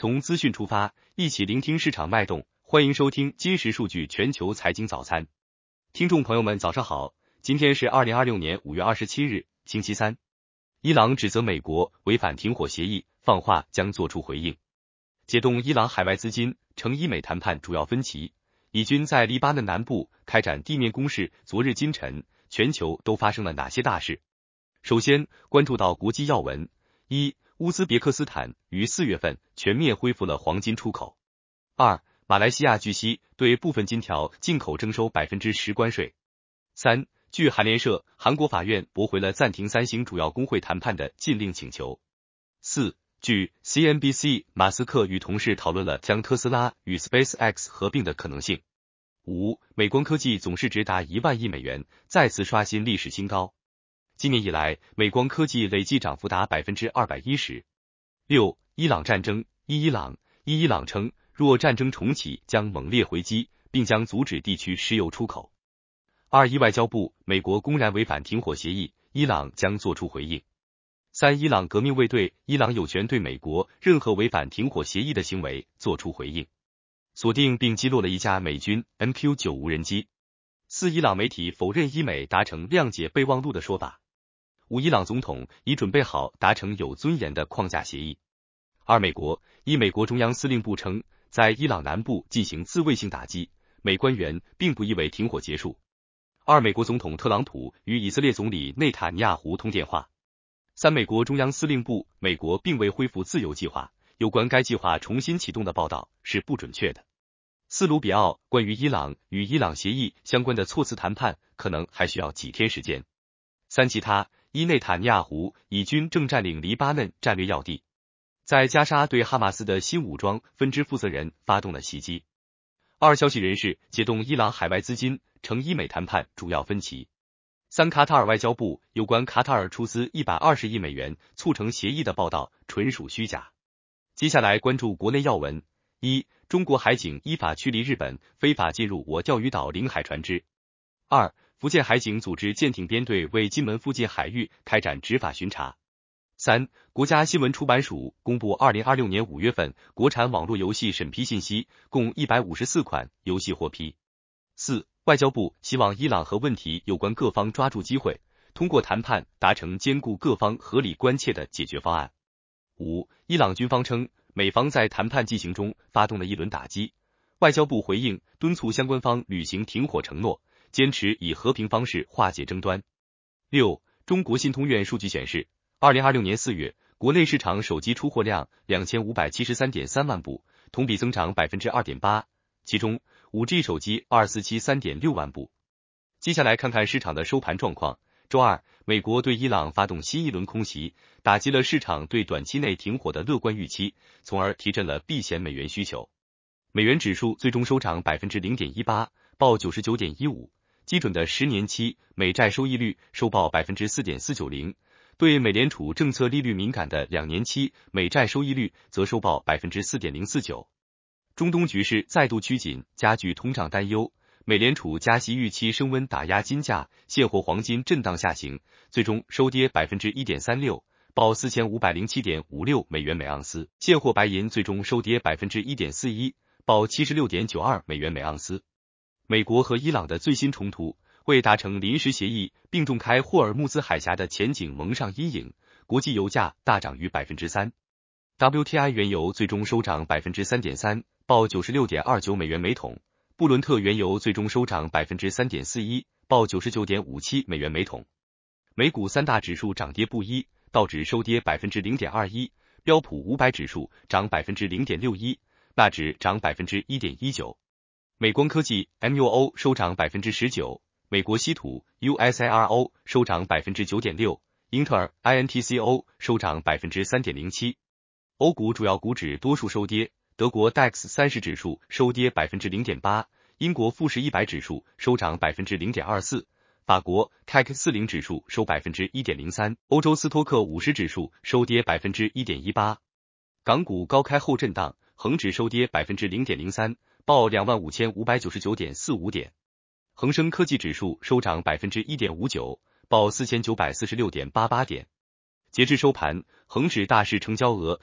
从资讯出发，一起聆听市场脉动。欢迎收听今时数据全球财经早餐。听众朋友们，早上好，今天是2026年5月27日，星期三。伊朗指责美国违反停火协议，放话将作出回应。解冻伊朗海外资金，成伊美谈判主要分歧。以军在黎巴嫩南部开展地面攻势，昨日今晨，全球都发生了哪些大事？首先关注到国际要闻。一、乌兹别克斯坦于4月份全面恢复了黄金出口。二、马来西亚据悉对部分金条进口征收10%关税。三、据韩联社，韩国法院驳回了暂停三星主要工会谈判的禁令请求。四、据 CNBC， 马斯克与同事讨论了将特斯拉与 SpaceX 合并的可能性。五、美光科技总市值达1万亿美元，再次刷新历史新高。今年以来，美光科技累计涨幅达210%。六、伊朗战争。伊朗称，若战争重启将猛烈回击，并将阻止地区石油出口。二、外交部，美国公然违反停火协议，伊朗将作出回应。三、伊朗革命卫队，伊朗有权对美国任何违反停火协议的行为作出回应。锁定并击落了一架美军 MQ-9 无人机。四、伊朗媒体否认伊美达成谅解备忘录的说法。五、伊朗总统已准备好达成有尊严的框架协议。二、美国中央司令部称，在伊朗南部进行自卫性打击，美官员并不意味停火结束。二、美国总统特朗普与以色列总理内塔尼亚胡通电话。三、美国中央司令部，美国并未恢复自由计划，有关该计划重新启动的报道是不准确的。四、卢比奥，关于伊朗与伊朗协议相关的措辞谈判可能还需要几天时间。三、其他。一、内塔尼亚胡，以军正占领黎巴嫩战略要地，在加沙对哈马斯的新武装分支负责人发动了袭击。二、消息人士解冻伊朗海外资金，成伊美谈判主要分歧。三、卡塔尔外交部有关卡塔尔出资120亿美元促成协议的报道纯属虚假。接下来关注国内要闻。一、中国海警依法驱离日本非法进入我钓鱼岛领海船只。二、福建海警组织舰艇编队为金门附近海域开展执法巡查。三、国家新闻出版署公布2026年5月份国产网络游戏审批信息，共154款游戏获批。四、外交部希望伊朗核问题有关各方抓住机会，通过谈判达成兼顾各方合理关切的解决方案。五、伊朗军方称，美方在谈判进行中发动了一轮打击，外交部回应敦促相关方履行停火承诺，坚持以和平方式化解争端。六、中国信通院数据显示，2026年4月，国内市场手机出货量2573.3万部，同比增长 2.8%， 其中 5G 手机243.6万部。接下来看看市场的收盘状况。周二，美国对伊朗发动新一轮空袭，打击了市场对短期内停火的乐观预期，从而提振了避险美元需求。美元指数最终收涨 0.18%， 报 99.15。基准的10年期美债收益率收报 4.490%， 对美联储政策利率敏感的2年期美债收益率则收报 4.049%。中东局势再度趋紧，加剧通胀担忧，美联储加息预期升温打压金价，现货黄金震荡下行，最终收跌 1.36%， 报 4507.56 美元每盎司，现货白银最终收跌 1.41%， 报 76.92 美元每盎司。美国和伊朗的最新冲突为达成临时协议并重开霍尔木兹海峡的前景蒙上阴影，国际油价大涨逾 3%。 WTI 原油最终收涨 3.3%， 报 96.29 美元每桶，布伦特原油最终收涨 3.41%， 报 99.57 美元每桶。美股三大指数涨跌不一，道指收跌 0.21%， 标普500指数涨 0.61%， 纳指涨 1.19%。美光科技 MUO 收涨 19%， 美国稀土 USIRO 收涨 9.6%， 英特尔 INTCO 收涨 3.07%。欧股主要股指多数收跌，德国 DAX 30指数收跌 0.8%， 英国富时100指数收涨 0.24%， 法国 CAC 40指数收 1.03%， 欧洲斯托克50指数收跌 1.18%。港股高开后震荡，恒指收跌 0.03%， 报 25,599.45 点。恒生科技指数收涨 1.59%， 报 4,946.88 点。 截至收盘，恒指大市成交额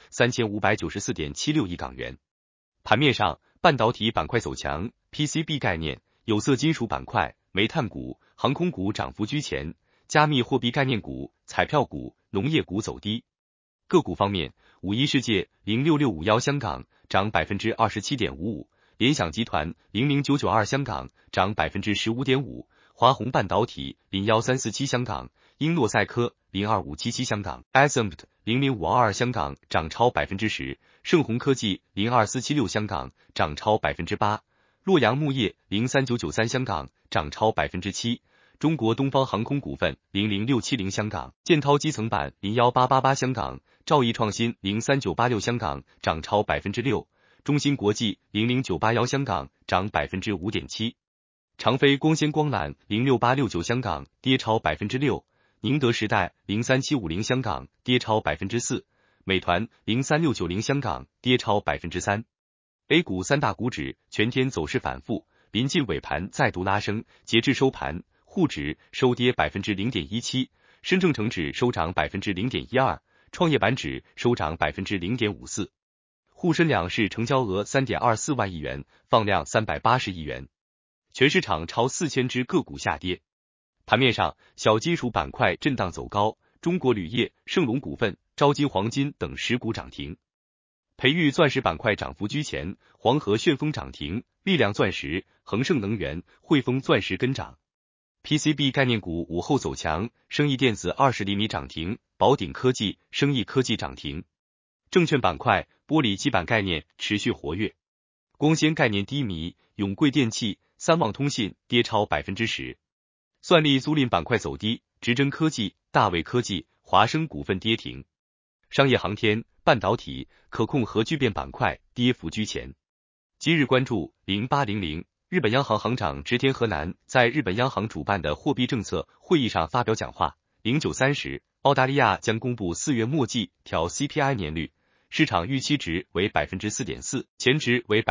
3594.76亿港元。盘面上，半导体板块走强 ，PCB 概念、有色金属板块、煤炭股、航空股涨幅居前，加密货币概念股、彩票股、农业股走低。个股方面，五一世界06651香港涨 27.55%， 联想集团00992香港涨 15.5%， 华虹半导体01347香港，英诺赛科02577香港 ，Azimuth 00522香港涨超 10%， 盛虹科技02476香港涨超 8%， 洛阳钼业03993香港涨超 7%， 中国东方航空股份00670香港，建滔基层板01888香港，兆易创新03986香港涨超 6%， 中芯国际00981香港涨 5.7%， 长飞光纤光缆06869香港跌超 6%， 宁德时代03750香港跌超 4%， 美团03690香港跌超 3%。 A 股三大股指全天走势反复，临近尾盘再度拉升，截至收盘，沪指收跌 0.17%， 深证成指收涨 0.12%， 创业板指收涨 0.54%。 沪深两市成交额 3.24 万亿元，放量380亿元。全市场超4000只个股下跌。盘面上，小金属板块震荡走高，中国铝业、盛隆股份、招金黄金等10股涨停。培育钻石板块涨幅居前，黄河旋风涨停，力量钻石、恒盛能源、汇丰钻石跟涨。PCB 概念股午后走强，生意电子20厘米涨停，宝鼎科技、生意科技涨停。证券板块，玻璃基板概念持续活跃，光纤概念低迷，永贵电器、三旺通信跌超 10%。算力租赁板块走低，直臻科技、大卫科技、华生股份跌停。商业航天、半导体、可控核聚变板块跌幅居前。今日关注0800，日本央行行长植田和男在日本央行主办的货币政策会议上发表讲话。0930，澳大利亚将公布4月末季调 CPI 年率，市场预期值为 4.4%， 前值为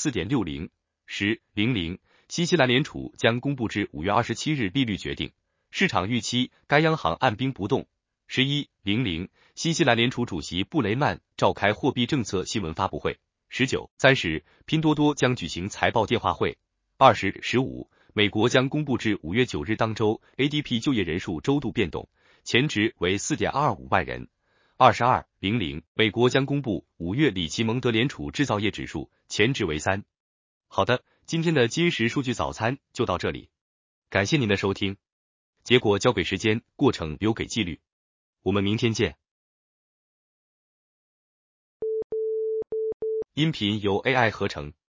4.60%。10:00，新西兰联储将公布至5月27日利率决定，市场预期该央行按兵不动。11:00，新西兰联储主席布雷曼召开货币政策新闻发布会。19:30，拼多多将举行财报电话会。20:15，美国将公布至5月9日当周 ADP 就业人数周度变动，前值为 4.25 万人。22:00，美国将公布5月里奇蒙德联储制造业指数，前值为3。好的，今天的今时数据早餐就到这里，感谢您的收听。结果交给时间，过程留给纪律。我们明天见。音频由 AI 合成。